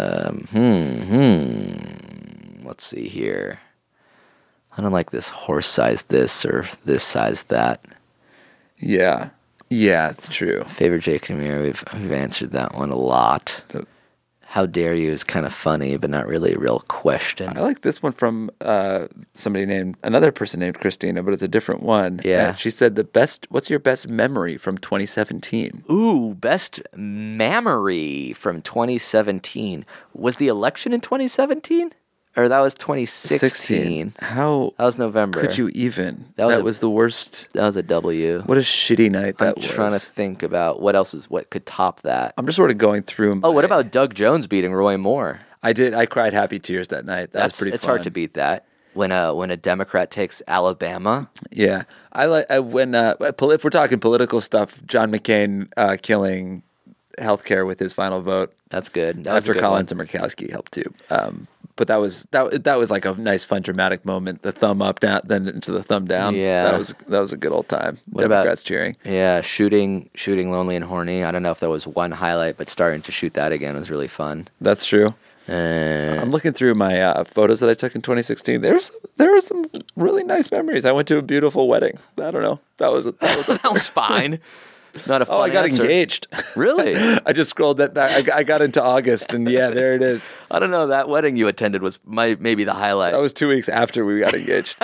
Let's see here. I don't like this horse size this or this size that. Yeah, it's true. Favorite Jake and Amir, we've answered that one a lot. How dare you is kind of funny, but not really a real question. I like this one from another person named Christina, but it's a different one. Yeah. She said, what's your best memory from 2017? Ooh, best memory from 2017. Was the election in 2017? Or that was 2016. How? That was November. Could you even? That was the worst. That was a W. What a shitty night that was. I'm trying to think about what could top that. I'm just sort of going through. What about Doug Jones beating Roy Moore? I cried happy tears that night. That was pretty fun. It's hard to beat that. When a Democrat takes Alabama. Yeah. If we're talking political stuff, John McCain killing healthcare with his final vote. That's good. After Colin to Murkowski helped too. But that was like a nice, fun, dramatic moment. The thumb up, down, then into the thumb down. Yeah, that was a good old time. What Democrats about cheering? Yeah, shooting Lonely and Horny. I don't know if that was one highlight, but starting to shoot that again was really fun. That's true. I'm looking through my photos that I took in 2016. There were some really nice memories. I went to a beautiful wedding. I don't know. That was that was fine. Not a fun I got answer. engaged. Really? I just scrolled that back. I got into August, and yeah, there it is. I don't know. That wedding you attended was maybe the highlight. That was 2 weeks after we got engaged.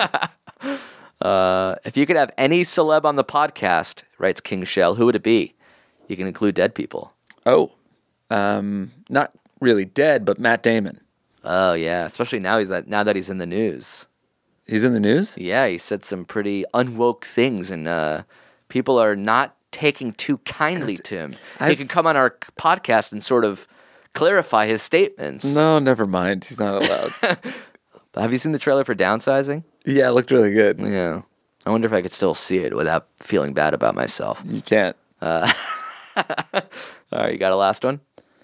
If you could have any celeb on the podcast, writes King Shell, who would it be? You can include dead people. Oh, not really dead, but Matt Damon. Oh yeah, especially now that he's in the news. He's in the news? Yeah, he said some pretty unwoke things, and people are not taking too kindly to him. He could come on our podcast and sort of clarify his statements. No, never mind. He's not allowed. Have you seen the trailer for Downsizing? Yeah, it looked really good. Yeah. I wonder if I could still see it without feeling bad about myself. You can't. All right, you got a last one?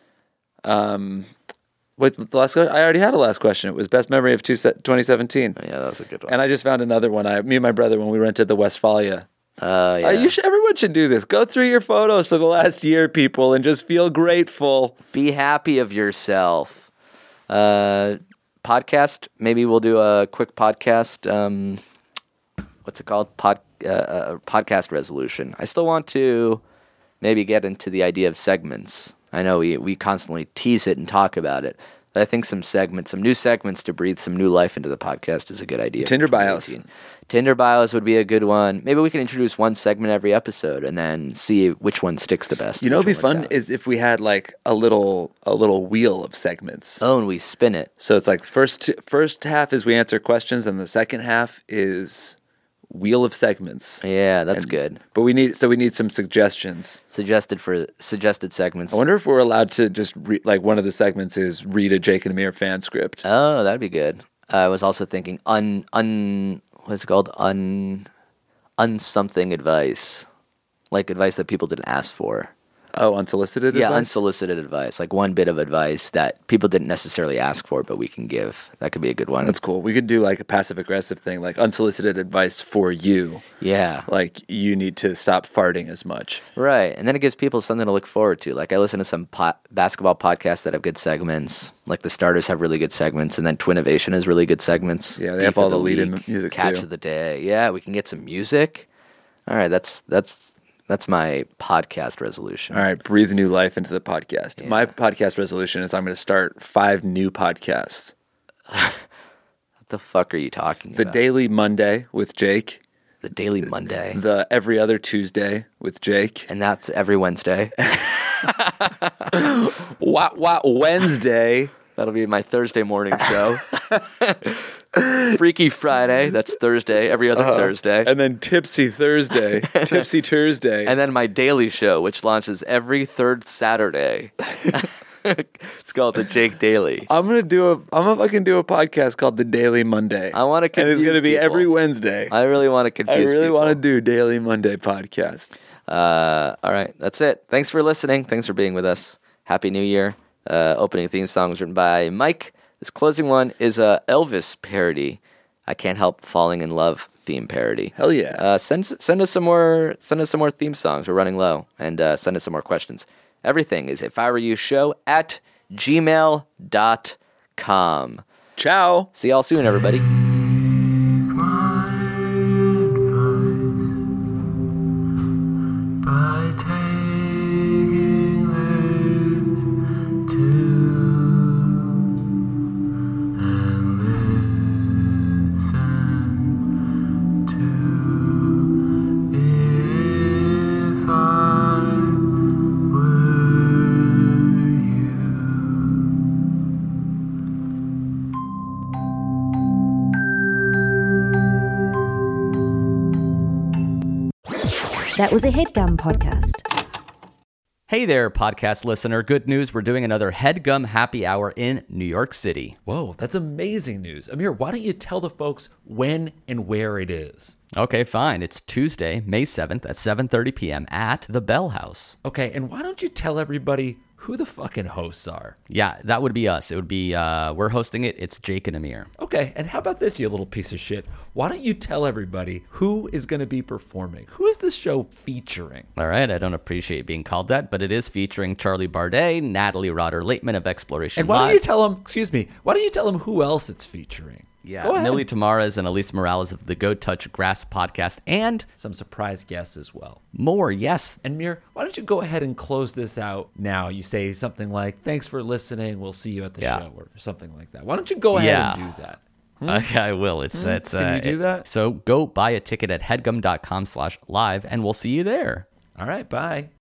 What's the last question? I already had a last question. It was best memory of 2017. Oh, yeah, that was a good one. And I just found another one. Me and my brother, when we rented the Westphalia. Yeah. Everyone should do this. Go through your photos for the last year, people, and just feel grateful. Be happy of yourself. Podcast. Maybe we'll do a quick podcast. What's it called? Podcast resolution. I still want to maybe get into the idea of segments. I know we constantly tease it and talk about it. I think some new segments to breathe some new life into the podcast is a good idea. Tinder bios. Tinder bios would be a good one. Maybe we can introduce one segment every episode and then see which one sticks the best. You know, what'd be fun is if we had like a little wheel of segments. Oh, and we spin it. So it's like first half is we answer questions, and the second half is wheel of segments. Yeah, that's good. But we need some suggestions. Suggested segments. I wonder if we're allowed to just like one of the segments is read a Jake and Amir fan script. Oh, that'd be good. I was also thinking what's it called? Unsomething advice. Like advice that people didn't ask for. Oh, unsolicited advice? Yeah, unsolicited advice. Like one bit of advice that people didn't necessarily ask for, but we can give. That could be a good one. That's cool. We could do like a passive-aggressive thing, like unsolicited advice for you. Yeah. Like you need to stop farting as much. Right. And then it gives people something to look forward to. Like I listen to some basketball podcasts that have good segments. Like the Starters have really good segments, and then Twinnovation has really good segments. Yeah, they have all the lead-in music Catch of the day. Yeah, we can get some music. All right, that's my podcast resolution. All right, breathe new life into the podcast. Yeah. My podcast resolution is I'm going to start 5 new podcasts. What the fuck are you talking about? The Daily Monday with Jake. The Daily Monday. The Every Other Tuesday with Jake. And that's every Wednesday. What Wednesday? That'll be my Thursday morning show. Freaky Friday, that's Thursday, every other Thursday. And then Tipsy Thursday, Tipsy Thursday. And then my daily show, which launches every third Saturday. It's called The Jake Daily. I'm gonna fucking do a podcast called The Daily Monday. I want to confuse And it's gonna be people. Every Wednesday. I really want to confuse people. I really want to do Daily Monday podcast. All right, that's it. Thanks for listening. Thanks for being with us. Happy New Year. Opening theme song was written by Mike. This closing one is a Elvis parody. I Can't Help Falling in Love theme parody. Hell yeah! Send us some more theme songs. We're running low, and send us some more questions. Everything is ifirewreyouShow@gmail.com. Ciao. See y'all soon, everybody. That was a HeadGum podcast. Hey there, podcast listener. Good news. We're doing another HeadGum happy hour in New York City. Whoa, that's amazing news. Amir, why don't you tell the folks when and where it is? Okay, fine. It's Tuesday, May 7th at 7:30 p.m. at the Bell House. Okay, and why don't you tell everybody who the fucking hosts are? Yeah, that would be us. It would be, we're hosting it. It's Jake and Amir. Okay, and how about this, you little piece of shit? Why don't you tell everybody who is going to be performing? Who is this show featuring? All right, I don't appreciate being called that, but it is featuring Charlie Bardet, Natalie Rotter-Laitman of Exploration And why Live. don't you tell them who else it's featuring? Yeah, Millie Tamaras and Elise Morales of the Go Touch Grass podcast, and some surprise guests as well. More, yes. And Mir, why don't you go ahead and close this out now? You say something like, thanks for listening, we'll see you at the show, or something like that. Why don't you go ahead and do that? Okay, I will. Can you do that? So go buy a ticket at headgum.com/live, and we'll see you there. All right, bye.